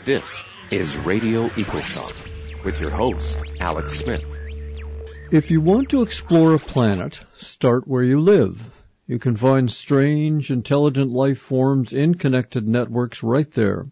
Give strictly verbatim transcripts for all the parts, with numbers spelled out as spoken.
This is Radio EcoShock with your host, Alex Smith. If you want to explore a planet, start where you live. You can find strange, intelligent life forms in connected networks right there.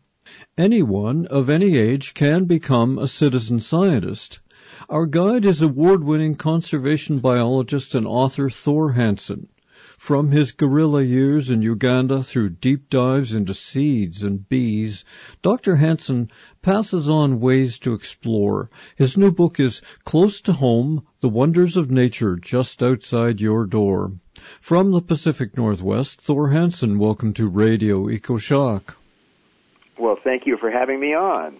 Anyone of any age can become a citizen scientist. Our guide is award-winning conservation biologist and author Thor Hansen. From his guerrilla years in Uganda through deep dives into seeds and bees, Doctor Hansen passes on ways to explore. His new book is Close to Home, The Wonders of Nature Just Outside Your Door. From the Pacific Northwest, Thor Hansen, welcome to Radio EcoShock. Well, thank you for having me on.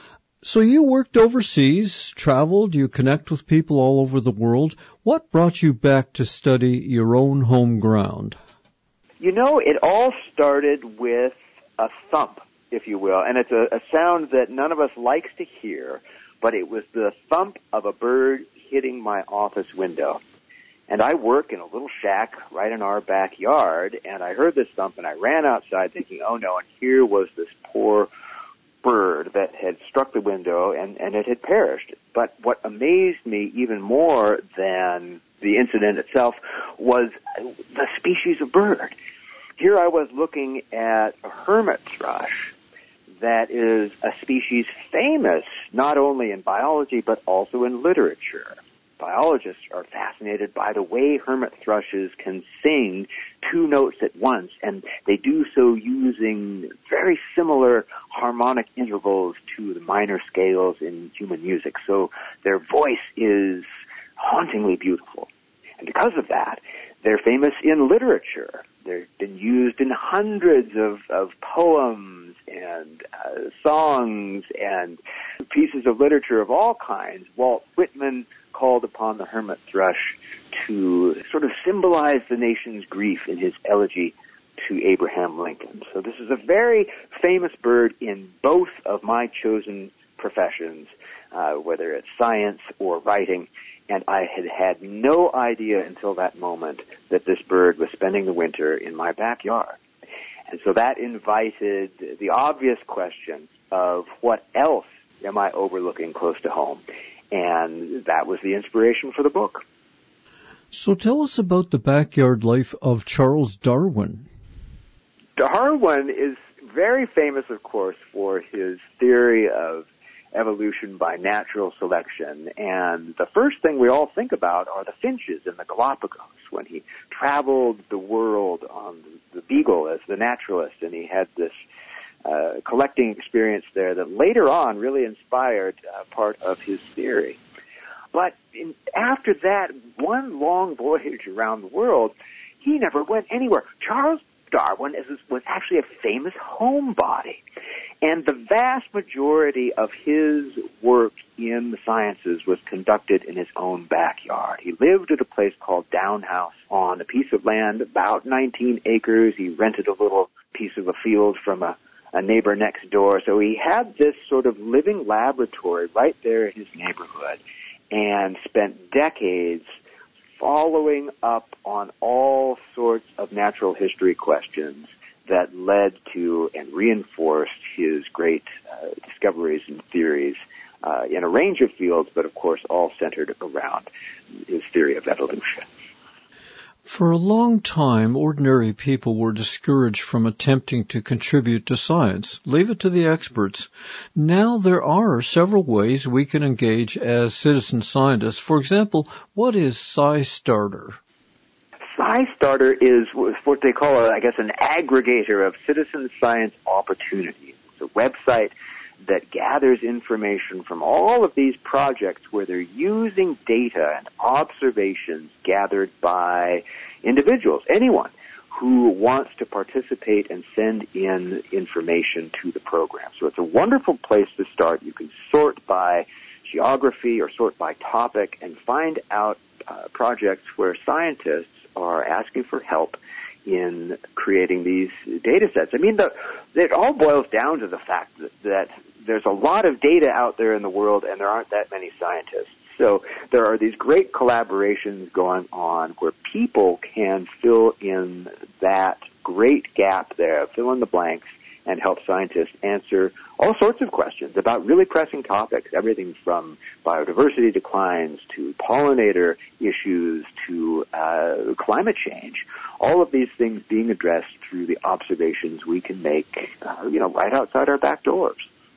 So you worked overseas, traveled, you connect with people all over the world. What brought you back to study your own home ground? You know, it all started with a thump, if you will, and it's a, a sound that none of us likes to hear, but it was the thump of a bird hitting my office window. And I work in a little shack right in our backyard, and I heard this thump, and I ran outside thinking, oh no, and here was this poor bird that had struck the window and, and it had perished. But what amazed me even more than the incident itself was the species of bird. Here I was looking at a hermit thrush that is a species famous not only in biology but also in literature. Biologists are fascinated by the way hermit thrushes can sing two notes at once, and they do so using very similar harmonic intervals to the minor scales in human music. So their voice is hauntingly beautiful. And because of that, they're famous in literature. They've been used in hundreds of, of poems and uh, songs and pieces of literature of all kinds. Walt Whitman called upon the hermit thrush to sort of symbolize the nation's grief in his elegy to Abraham Lincoln. So this is a very famous bird in both of my chosen professions, uh, whether it's science or writing, and I had had no idea until that moment that this bird was spending the winter in my backyard. And so that invited the obvious question of what else am I overlooking close to home? And that was the inspiration for the book. So tell us about the backyard life of Charles Darwin. Darwin is very famous, of course, for his theory of evolution by natural selection. And the first thing we all think about are the finches in the Galapagos when he traveled the world on the Beagle as the naturalist, and he had this Uh, collecting experience there that later on really inspired uh, part of his theory. But in, after that one long voyage around the world, he never went anywhere. Charles Darwin is, was actually a famous homebody, and the vast majority of his work in the sciences was conducted in his own backyard. He lived at a place called Down House on a piece of land about nineteen acres. He rented a little piece of a field from a a neighbor next door. So he had this sort of living laboratory right there in his neighborhood and spent decades following up on all sorts of natural history questions that led to and reinforced his great uh, discoveries and theories uh, in a range of fields, but of course all centered around his theory of evolution. For a long time, ordinary people were discouraged from attempting to contribute to science. Leave it to the experts. Now there are several ways we can engage as citizen scientists. For example, what is SciStarter? SciStarter is what they call, I guess, an aggregator of citizen science opportunities. It's a website that gathers information from all of these projects where they're using data and observations gathered by individuals, anyone who wants to participate and send in information to the program. So it's a wonderful place to start. You can sort by geography or sort by topic and find out uh, projects where scientists are asking for help in creating these data sets. I mean, the, it all boils down to the fact that, that there's a lot of data out there in the world and there aren't that many scientists. So there are these great collaborations going on where people can fill in that great gap there, fill in the blanks, and help scientists answer all sorts of questions about really pressing topics, everything from biodiversity declines to pollinator issues to uh, climate change. All of these things being addressed through the observations we can make, uh, you know, right outside our back doors.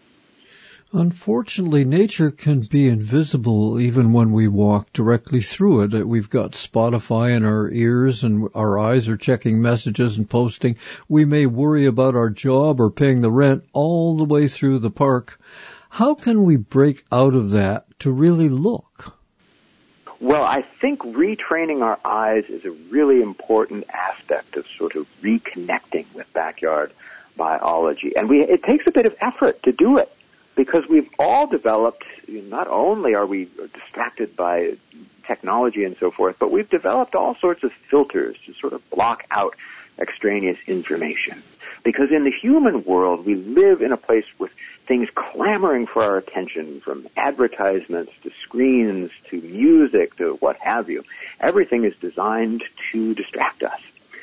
Unfortunately, nature can be invisible even when we walk directly through it. We've got Spotify in our ears and our eyes are checking messages and posting. We may worry about our job or paying the rent all the way through the park. How can we break out of that to really look? Well, I think retraining our eyes is a really important aspect of sort of reconnecting with backyard biology. And we, it takes a bit of effort to do it, because we've all developed, not only are we distracted by technology and so forth, but we've developed all sorts of filters to sort of block out extraneous information. Because in the human world, we live in a place with things clamoring for our attention, from advertisements to screens to music to what have you. Everything is designed to distract us.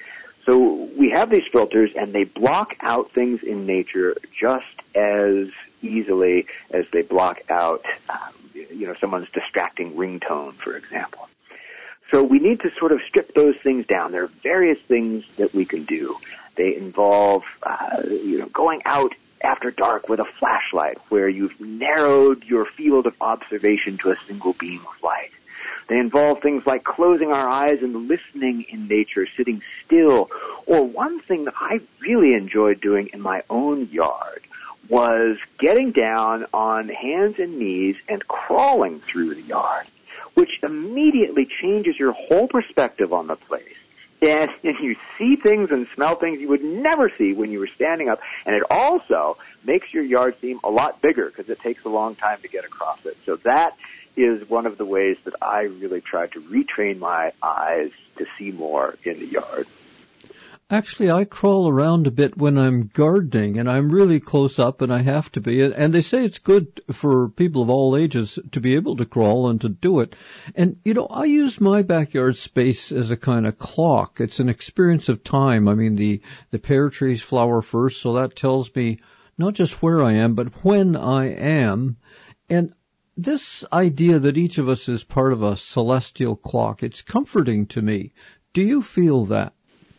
So we have these filters, and they block out things in nature just as easily as they block out, um, you know, someone's distracting ringtone, for example. So we need to sort of strip those things down. There are various things that we can do. They involve, uh, you know, going out after dark with a flashlight, where you've narrowed your field of observation to a single beam of light. They involve things like closing our eyes and listening in nature, sitting still. Or one thing that I really enjoyed doing in my own yard was getting down on hands and knees and crawling through the yard, which immediately changes your whole perspective on the place. And, and you see things and smell things you would never see when you were standing up. And it also makes your yard seem a lot bigger because it takes a long time to get across it. So that is one of the ways that I really try to retrain my eyes to see more in the yard. Actually, I crawl around a bit when I'm gardening, and I'm really close up, and I have to be. And they say it's good for people of all ages to be able to crawl and to do it. And, you know, I use my backyard space as a kind of clock. It's an experience of time. I mean, the, the pear trees flower first, so that tells me not just where I am, but when I am. And this idea that each of us is part of a celestial clock, it's comforting to me. Do you feel that?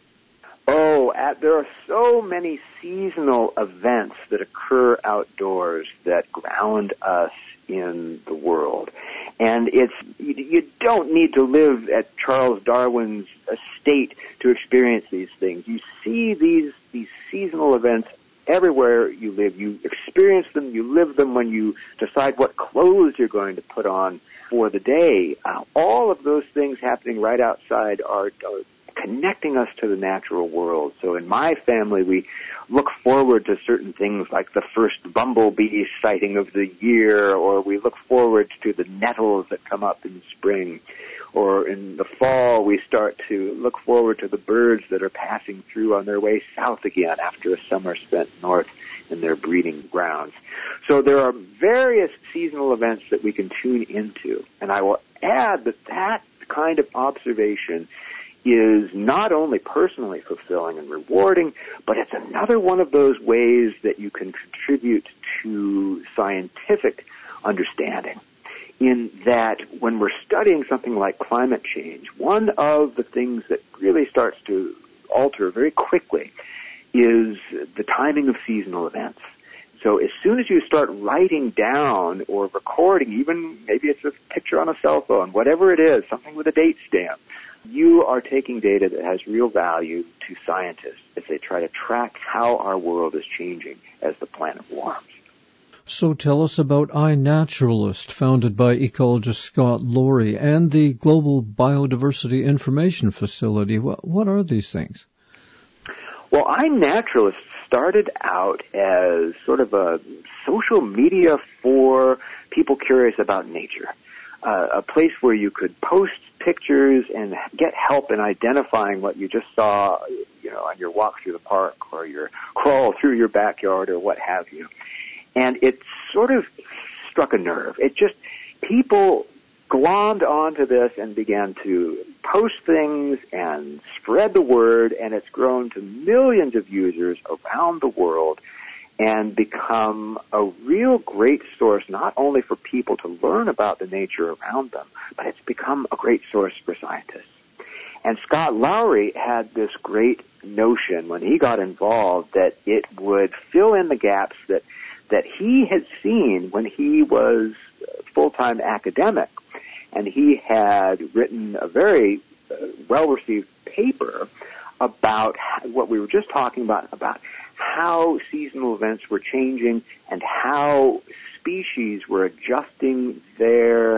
Oh, at, there are so many seasonal events that occur outdoors that ground us in the world. And it's, you, you don't need to live at Charles Darwin's estate to experience these things. You see these, these seasonal events everywhere you live. You experience them, you live them when you decide what clothes you're going to put on for the day. Uh, all of those things happening right outside are, are connecting us to the natural world. So in my family, we look forward to certain things like the first bumblebee sighting of the year, or we look forward to the nettles that come up in spring. Or in the fall, we start to look forward to the birds that are passing through on their way south again after a summer spent north in their breeding grounds. So there are various seasonal events that we can tune into. And I will add that that kind of observation is not only personally fulfilling and rewarding, but it's another one of those ways that you can contribute to scientific understanding. In that when we're studying something like climate change, one of the things that really starts to alter very quickly is the timing of seasonal events. So as soon as you start writing down or recording, even maybe it's a picture on a cell phone, whatever it is, something with a date stamp, you are taking data that has real value to scientists as they try to track how our world is changing as the planet warms. So tell us about iNaturalist, founded by ecologist Scott Lorie, and the Global Biodiversity Information Facility. What, what are these things? Well, iNaturalist started out as sort of a social media for people curious about nature, uh, a place where you could post pictures and get help in identifying what you just saw, you know, on your walk through the park or your crawl through your backyard or what have you. And it sort of struck a nerve. It just, people glommed onto this and began to post things and spread the word, and it's grown to millions of users around the world. and become a real great source not only for people to learn about the nature around them, but it's become a great source for scientists. And Scott Lowry had this great notion when he got involved that it would fill in the gaps that that he had seen when he was a full-time academic. And he had written a very uh, well-received paper about what we were just talking about, about how seasonal events were changing and how species were adjusting their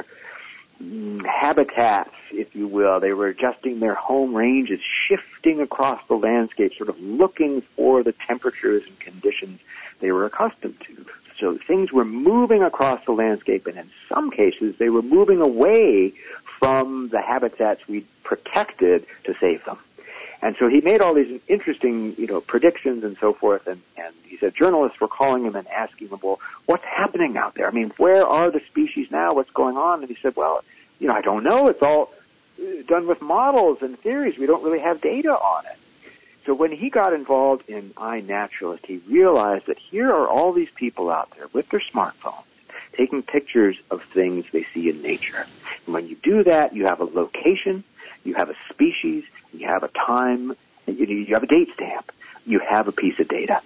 mm, habitats, if you will. They were adjusting their home ranges, shifting across the landscape, sort of looking for the temperatures and conditions they were accustomed to. So things were moving across the landscape, and in some cases they were moving away from the habitats we protected to save them. And so he made all these interesting, you know, predictions and so forth, and, and he said journalists were calling him and asking him, well, what's happening out there? I mean, where are the species now? What's going on? And he said, well, you know, I don't know. It's all done with models and theories. We don't really have data on it. So when he got involved in iNaturalist, he realized that here are all these people out there with their smartphones taking pictures of things they see in nature. And when you do that, you have a location, you have a species, you have a time, you have a date stamp, you have a piece of data.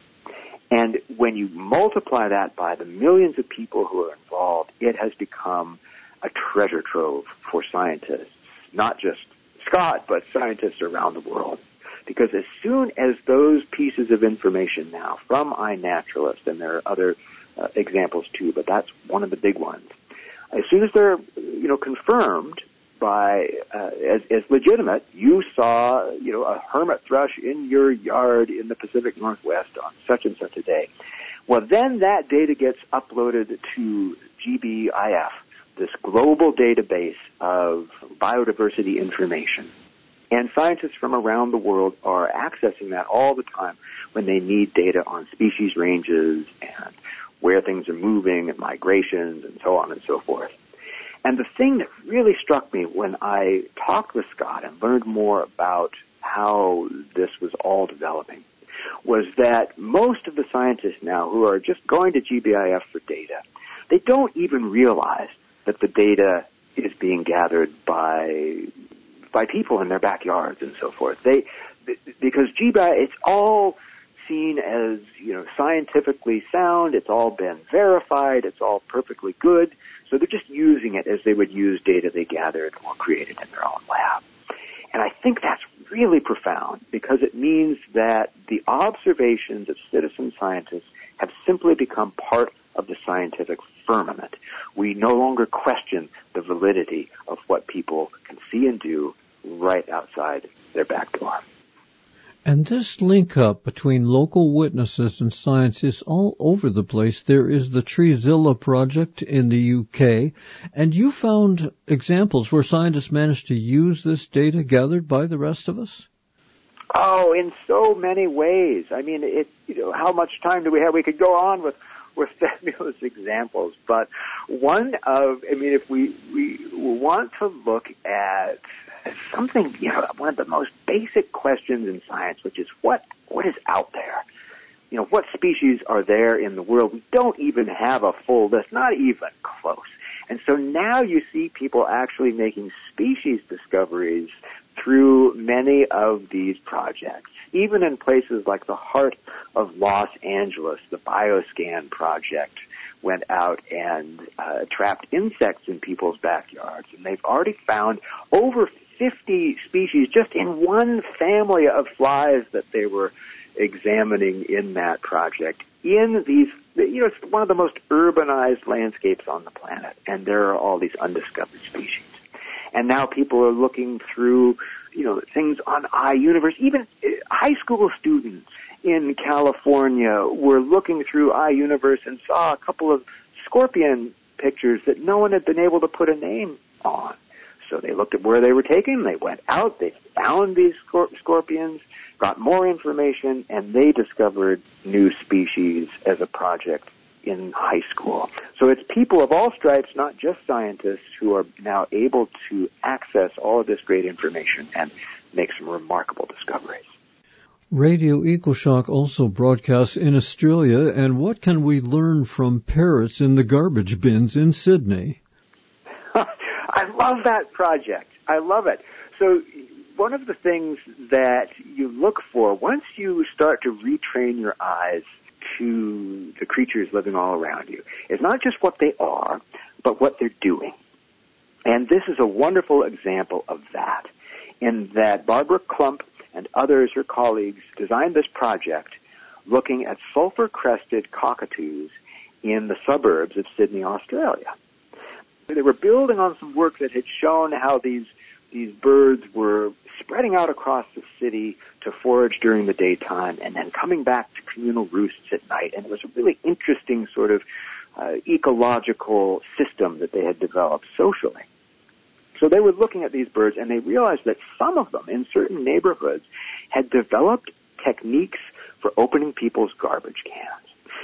And when you multiply that by the millions of people who are involved, it has become a treasure trove for scientists, not just Scott, but scientists around the world. Because as soon as those pieces of information now from iNaturalist, and there are other uh, examples too, but that's one of the big ones, as soon as they're, you know, confirmed by uh, as, as legitimate, you saw, you know, a hermit thrush in your yard in the Pacific Northwest on such and such a day. Well, then that data gets uploaded to G B I F, this global database of biodiversity information. And scientists from around the world are accessing that all the time when they need data on species ranges and where things are moving and migrations and so on and so forth. And the thing that really struck me when I talked with Scott and learned more about how this was all developing was that most of the scientists now who are just going to G B I F for data, they don't even realize that the data is being gathered by by people in their backyards and so forth. They, because G B I F, it's all seen as, you know, scientifically sound, it's all been verified, it's all perfectly good, so they're just using it as they would use data they gathered or created in their own lab. And I think that's really profound because it means that the observations of citizen scientists have simply become part of the scientific firmament. We no longer question the validity of what people can see and do right outside their back door. And this link up between local witnesses and science is all over the place. There is the Treezilla project in the U K, and you found examples where scientists managed to use this data gathered by the rest of us? Oh, in so many ways. I mean, it, you know, how much time do we have? We could go on with with fabulous examples, but one of, I mean, if we, we want to look at something, you know, one of the most basic questions in science, which is what, what is out there? You know, what species are there in the world? We don't even have a full list, not even close. And so now you see people actually making species discoveries through many of these projects. Even in places like the heart of Los Angeles, the BioScan project went out and uh, trapped insects in people's backyards. And they've already found over fifty species just in one family of flies that they were examining in that project. In these, you know, it's one of the most urbanized landscapes on the planet, and there are all these undiscovered species. And now people are looking through, you know, things on iUniverse. Even high school students in California were looking through iUniverse and saw a couple of scorpion pictures that no one had been able to put a name on. So they looked at where they were taken, they went out, they found these scor- scorpions, got more information, and they discovered new species as a project in high school. So it's people of all stripes, not just scientists, who are now able to access all of this great information and make some remarkable discoveries. Radio EcoShock also broadcasts in Australia, and what can we learn from parrots in the garbage bins in Sydney? I love that project. I love it. So one of the things that you look for once you start to retrain your eyes to the creatures living all around you is not just what they are, but what they're doing. And this is a wonderful example of that, in that Barbara Klump and others, her colleagues, designed this project looking at sulfur-crested cockatoos in the suburbs of Sydney, Australia. They were building on some work that had shown how these these birds were spreading out across the city to forage during the daytime and then coming back to communal roosts at night. And it was a really interesting sort of uh, ecological system that they had developed socially. So they were looking at these birds, and they realized that some of them in certain neighborhoods had developed techniques for opening people's garbage cans.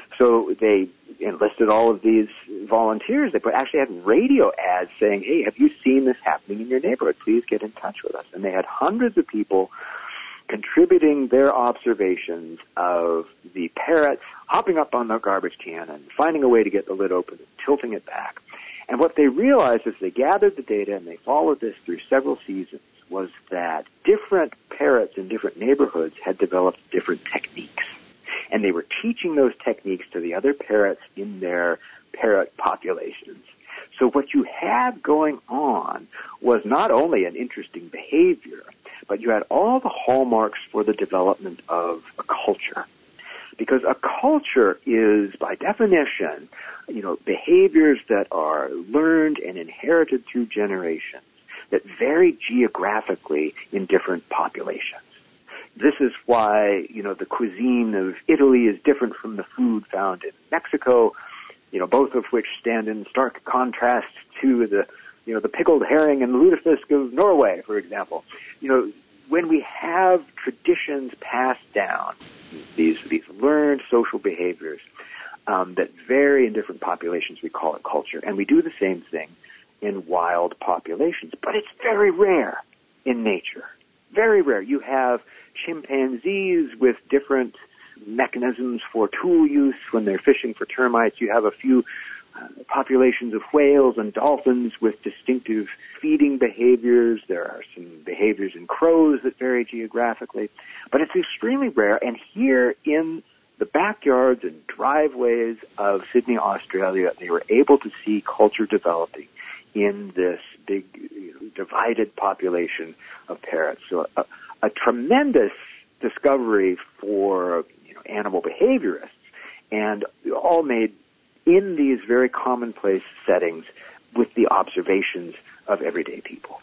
So they enlisted all of these volunteers. They actually had radio ads saying, hey, have you seen this happening in your neighborhood? Please get in touch with us. And they had hundreds of people contributing their observations of the parrots hopping up on the garbage can and finding a way to get the lid open and tilting it back. And what they realized as they gathered the data and they followed this through several seasons was that different parrots in different neighborhoods had developed different techniques. And they were teaching those techniques to the other parrots in their parrot populations. So what you had going on was not only an interesting behavior, but you had all the hallmarks for the development of a culture. Because a culture is, by definition, you know, behaviors that are learned and inherited through generations that vary geographically in different populations. This is why, you know, the cuisine of Italy is different from the food found in Mexico, you know, both of which stand in stark contrast to the, you know, the pickled herring and lutefisk of Norway, for example. You know, when we have traditions passed down, these these learned social behaviors um, that vary in different populations, we call it culture. And we do the same thing in wild populations. But it's very rare in nature. Very rare. You have chimpanzees with different mechanisms for tool use when they're fishing for termites. You have a few uh, populations of whales and dolphins with distinctive feeding behaviors. There are some behaviors in crows that vary geographically. But it's extremely rare. And here in the backyards and driveways of Sydney, Australia, they were able to see culture developing in this big, you know, divided population of parrots. So a, a tremendous discovery for, you know, animal behaviorists, and all made in these very commonplace settings with the observations of everyday people.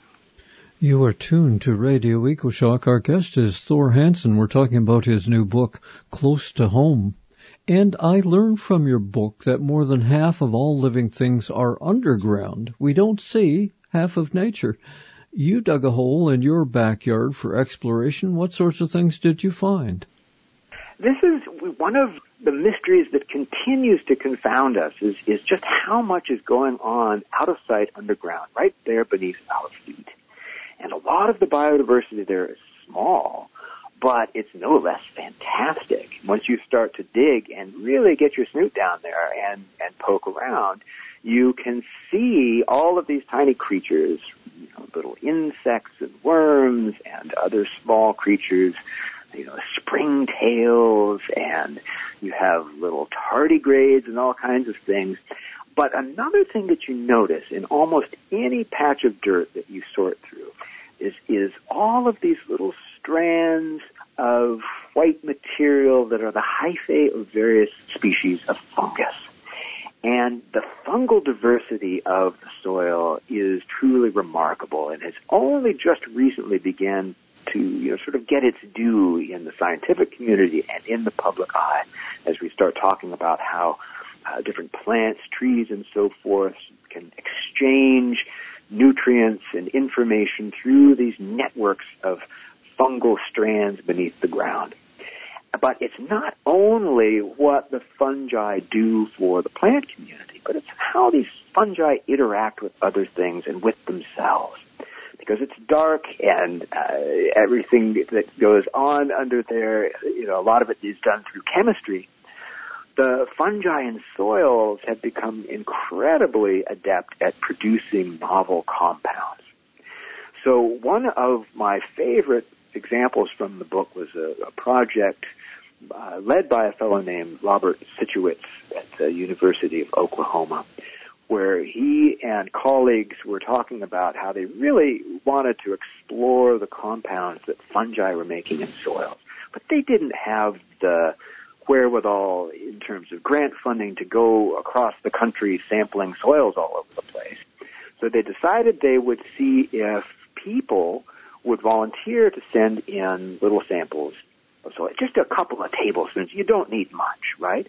You are tuned to Radio EcoShock. Our guest is Thor Hansen. We're talking about his new book, Close to Home. And I learned from your book that more than half of all living things are underground. We don't see half of nature. You dug a hole in your backyard for exploration. What sorts of things did you find? This is one of the mysteries that continues to confound us, is, is just how much is going on out of sight underground, right there beneath our feet. And a lot of the biodiversity there is small, but it's no less fantastic. Once you start to dig and really get your snoot down there and, and poke around, you can see all of these tiny creatures, you know, little insects and worms and other small creatures, you know, springtails, and you have little tardigrades and all kinds of things. But another thing that you notice in almost any patch of dirt that you sort through is, is all of these little strands of white material that are the hyphae of various species of fungus. And the fungal diversity of the soil is truly remarkable and has only just recently began to, you know, sort of get its due in the scientific community and in the public eye as we start talking about how uh, different plants, trees, and so forth can exchange nutrients and information through these networks of fungal strands beneath the ground. But it's not only what the fungi do for the plant community, but it's how these fungi interact with other things and with themselves. because it's dark and uh, everything that goes on under there, you know, a lot of it is done through chemistry. The fungi in soils have become incredibly adept at producing novel compounds. So one of my favorite examples from the book was a, a project uh, led by a fellow named Robert Situitz at the University of Oklahoma, where he and colleagues were talking about how they really wanted to explore the compounds that fungi were making in soils. But they didn't have the wherewithal in terms of grant funding to go across the country sampling soils all over the place. So they decided they would see if people would volunteer to send in little samples of soil, just a couple of tablespoons. You don't need much, right?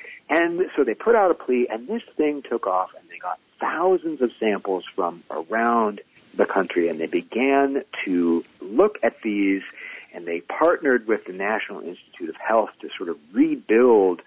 And so they put out a plea, and this thing took off, and they got thousands of samples from around the country, and they began to look at these, and they partnered with the National Institute of Health to sort of rebuild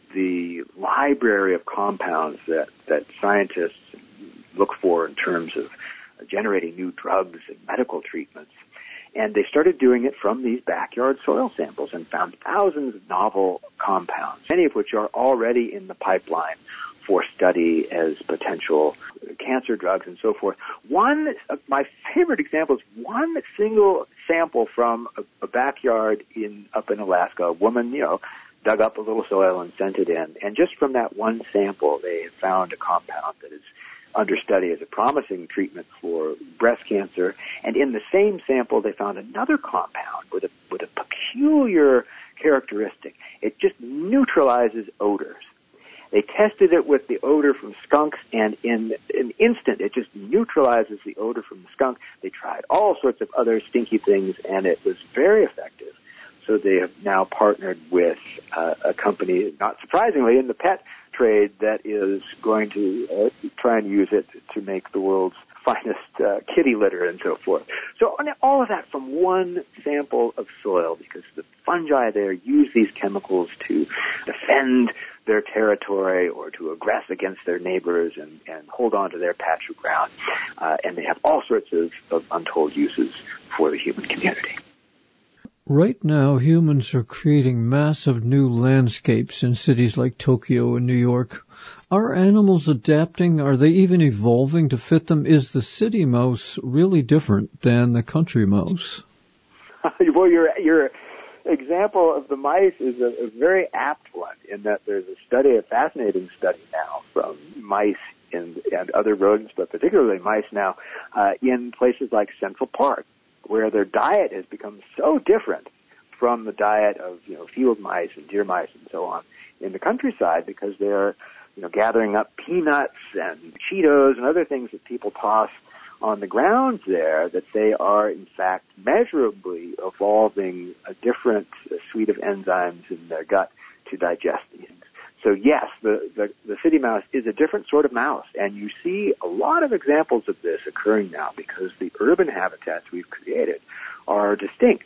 the library of compounds that, that scientists look for in terms of generating new drugs and medical treatments. And they started doing it from these backyard soil samples and found thousands of novel compounds, many of which are already in the pipeline for study as potential cancer drugs and so forth. One of my favorite examples, one single sample from a, a backyard in up in Alaska, a woman, you know, dug up a little soil and sent it in. And just from that one sample, they found a compound that is under study as a promising treatment for breast cancer. And in the same sample, they found another compound with a, with a peculiar characteristic. It just neutralizes odors. They tested it with the odor from skunks, and in an instant, it just neutralizes the odor from the skunk. They tried all sorts of other stinky things, and it was very effective. So they have now partnered with uh, a company, not surprisingly, in the pet trade that is going to uh, try and use it to make the world's finest uh, kitty litter and so forth. So all of that from one sample of soil, because the fungi there use these chemicals to defend their territory or to aggress against their neighbors and, and hold on to their patch of ground. Uh, and they have all sorts of, of untold uses for the human community. Right now, humans are creating massive new landscapes in cities like Tokyo and New York. Are animals adapting? Are they even evolving to fit them? Is the city mouse really different than the country mouse? Well, your your example of the mice is a, a very apt one, in that there's a study, a fascinating study now from mice and, and other rodents, but particularly mice now, uh, in places like Central Park, where their diet has become so different from the diet of, you know, field mice and deer mice and so on in the countryside, because they're, you know, gathering up peanuts and Cheetos and other things that people toss on the grounds there, that they are, in fact, measurably evolving a different suite of enzymes in their gut to digest these things. So yes, the, the, the city mouse is a different sort of mouse, and you see a lot of examples of this occurring now because the urban habitats we've created are distinct.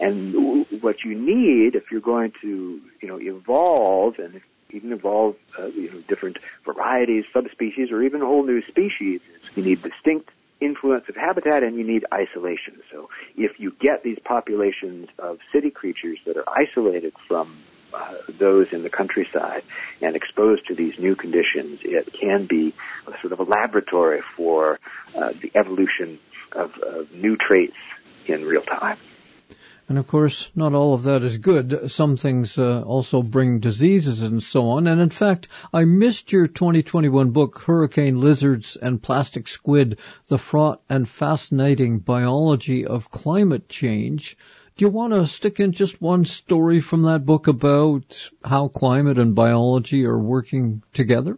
And what you need, if you're going to, you know, evolve and even evolve, uh, you know, different varieties, subspecies, or even whole new species, is you need distinct influence of habitat and you need isolation. So if you get these populations of city creatures that are isolated from Uh, those in the countryside and exposed to these new conditions, it can be a sort of a laboratory for uh, the evolution of, of new traits in real time. And of course, not all of that is good. Some things uh, also bring diseases and so on. And in fact, I missed your twenty twenty-one book, Hurricane Lizards and Plastic Squid, The Fraught and Fascinating Biology of Climate Change. Do you want to stick in just one story from that book about how climate and biology are working together?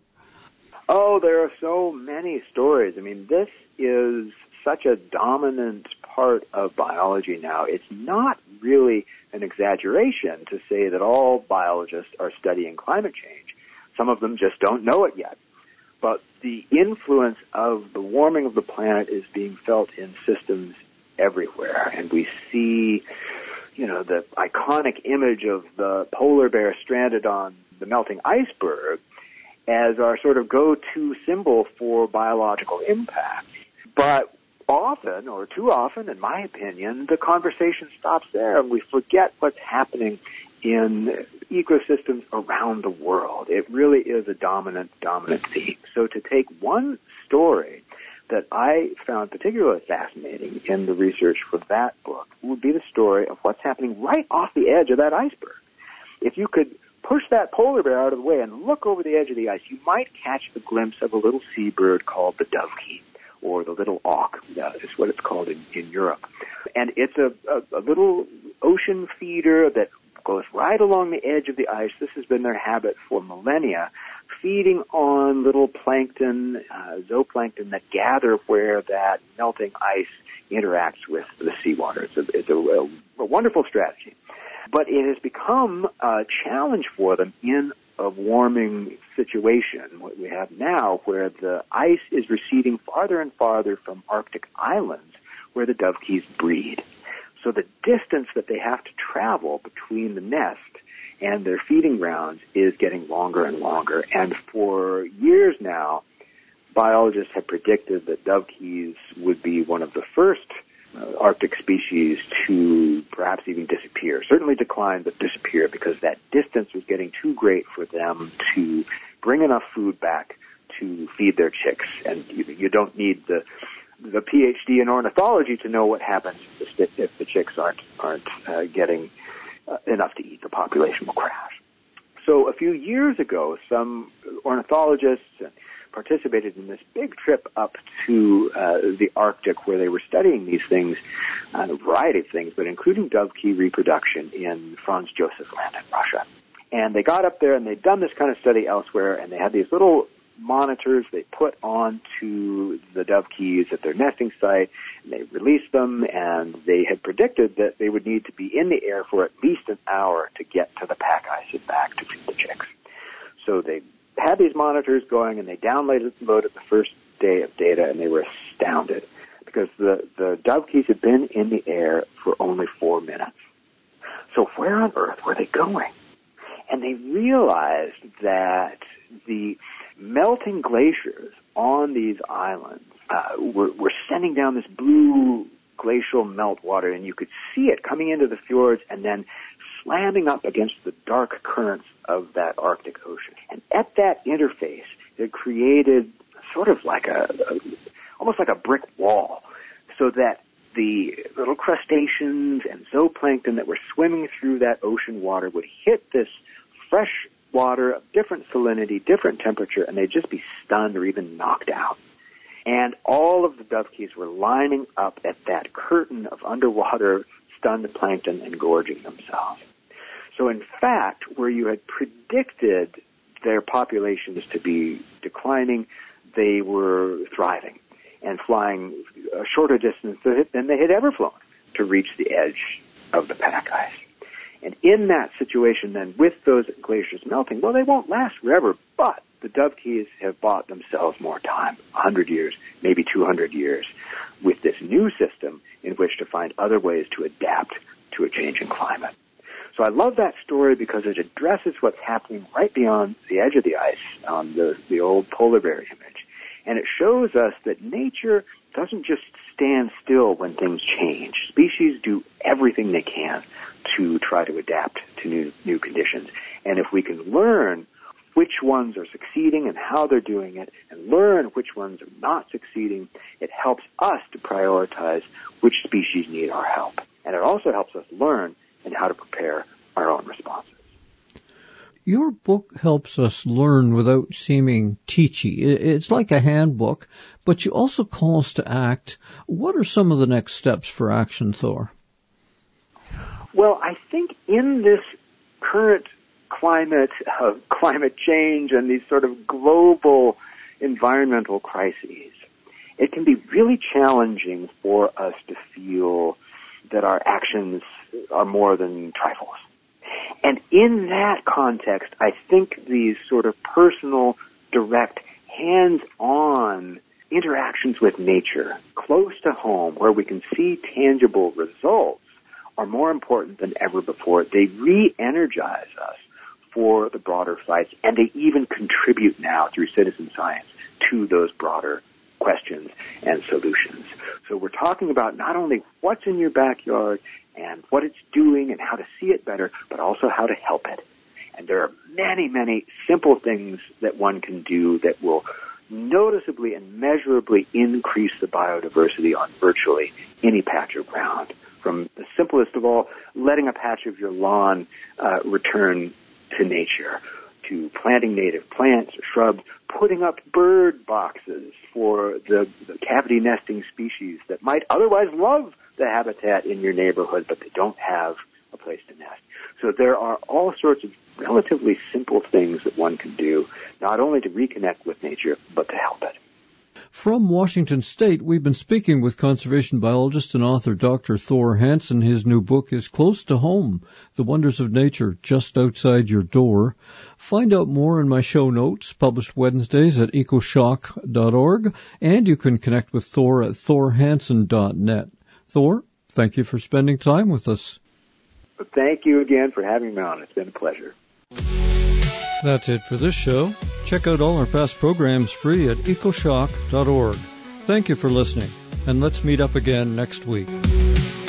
Oh, there are so many stories. I mean, this is such a dominant part of biology now. It's not really an exaggeration to say that all biologists are studying climate change. Some of them just don't know it yet. But the influence of the warming of the planet is being felt in systems everywhere, and we see, you know, the iconic image of the polar bear stranded on the melting iceberg as our sort of go-to symbol for biological impact. But often, or too often, in my opinion, the conversation stops there and we forget what's happening in ecosystems around the world. It really is a dominant, dominant theme. So to take one story that I found particularly fascinating in the research for that book would be the story of what's happening right off the edge of that iceberg. If you could push that polar bear out of the way and look over the edge of the ice, you might catch a glimpse of a little seabird called the dovekie, or the little auk, uh, is what it's called in, in Europe. And it's a, a, a little ocean feeder that goes right along the edge of the ice. This has been their habit for millennia, feeding on little plankton, uh, zooplankton that gather where that melting ice interacts with the seawater. It's a, it's a, a, a wonderful strategy. But it has become a challenge for them in a warming situation, what we have now, where the ice is receding farther and farther from Arctic islands where the dovekies breed. So the distance that they have to travel between the nest and their feeding grounds is getting longer and longer. And for years now, biologists have predicted that dovekies would be one of the first uh, Arctic species to perhaps even disappear, certainly decline, but disappear, because that distance was getting too great for them to bring enough food back to feed their chicks. And you, you don't need the the PhD in ornithology to know what happens if the, if the chicks aren't aren't uh, getting uh, enough to eat. The population will crash. So a few years ago, some ornithologists participated in this big trip up to uh, the Arctic, where they were studying these things, uh, a variety of things, but including dovekie reproduction in Franz Josef Land in Russia. And they got up there, and they'd done this kind of study elsewhere, and they had these little monitors they put onto the dovekies at their nesting site, and they released them, and they had predicted that they would need to be in the air for at least an hour to get to the pack ice and back to feed the chicks. So they had these monitors going, and they downloaded loaded the first day of data, and they were astounded because the, the dovekies had been in the air for only four minutes. So where on earth were they going? And they realized that the melting glaciers on these islands uh, were, were sending down this blue glacial meltwater, and you could see it coming into the fjords and then slamming up against the dark currents of that Arctic Ocean. And at that interface, it created sort of like a, a almost like a brick wall, so that the little crustaceans and zooplankton that were swimming through that ocean water would hit this fresh water of different salinity, different temperature, and they'd just be stunned or even knocked out. And all of the dovekies were lining up at that curtain of underwater stunned plankton and gorging themselves. So in fact, where you had predicted their populations to be declining, they were thriving and flying a shorter distance than they had ever flown to reach the edge of the pack ice. And in that situation then, with those glaciers melting, well, they won't last forever, but the dovekies have bought themselves more time, one hundred years, maybe two hundred years, with this new system in which to find other ways to adapt to a changing climate. So I love that story because it addresses what's happening right beyond the edge of the ice on the, the old polar bear image. And it shows us that nature doesn't just stand still when things change. Species do everything they can to try to adapt to new, new conditions. And if we can learn which ones are succeeding and how they're doing it, and learn which ones are not succeeding, it helps us to prioritize which species need our help. And it also helps us learn and how to prepare our own responses. Your book helps us learn without seeming teachy. It's like a handbook, but you also call us to act. What are some of the next steps for Action Thor? Well, I think in this current climate of climate change and these sort of global environmental crises, it can be really challenging for us to feel that our actions are more than trifles. And in that context, I think these sort of personal, direct, hands-on interactions with nature, close to home, where we can see tangible results, are more important than ever before. They re-energize us for the broader fights, and they even contribute now through citizen science to those broader questions and solutions. So we're talking about not only what's in your backyard and what it's doing and how to see it better, but also how to help it. And there are many, many simple things that one can do that will noticeably and measurably increase the biodiversity on virtually any patch of ground. From the simplest of all, letting a patch of your lawn uh, return to nature, to planting native plants or shrubs, putting up bird boxes for the, the cavity nesting species that might otherwise love the habitat in your neighborhood, but they don't have a place to nest. So there are all sorts of relatively simple things that one can do, not only to reconnect with nature, but to help it. From Washington State, we've been speaking with conservation biologist and author Doctor Thor Hansen. His new book is Close to Home, The Wonders of Nature Just Outside Your Door. Find out more in my show notes, published Wednesdays at ecoshock dot org, and you can connect with Thor at thor hansen dot net. Thor, thank you for spending time with us. Thank you again for having me on. It's been a pleasure. That's it for this show. Check out all our past programs free at ecoshock dot org. Thank you for listening, and let's meet up again next week.